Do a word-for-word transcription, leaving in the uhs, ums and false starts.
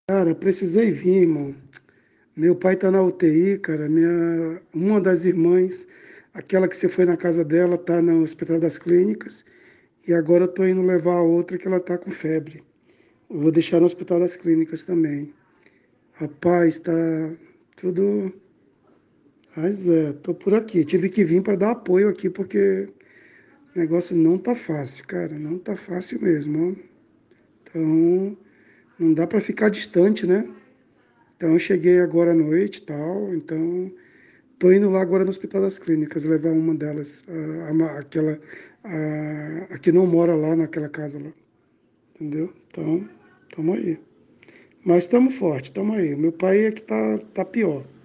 Cara, precisei vir, irmão. Meu pai tá na U T I, cara. Minha, uma das irmãs, aquela que você foi na casa dela, tá no Hospital das Clínicas. E agora eu tô indo levar a outra que ela tá com febre. Eu vou deixar no Hospital das Clínicas também. Rapaz, tá tudo. Mas é, tô por aqui. Tive que vir para dar apoio aqui porque o negócio não tá fácil, cara. Não tá fácil mesmo, ó. Então, não dá para ficar distante, né? Então, eu cheguei agora à noite e tal. Então, tô indo lá agora no Hospital das Clínicas, levar uma delas, a, a ma- aquela, a, a que não mora lá naquela casa lá, entendeu? Então, tamo aí. Mas estamos forte, tamo aí. O meu pai é que tá, tá pior.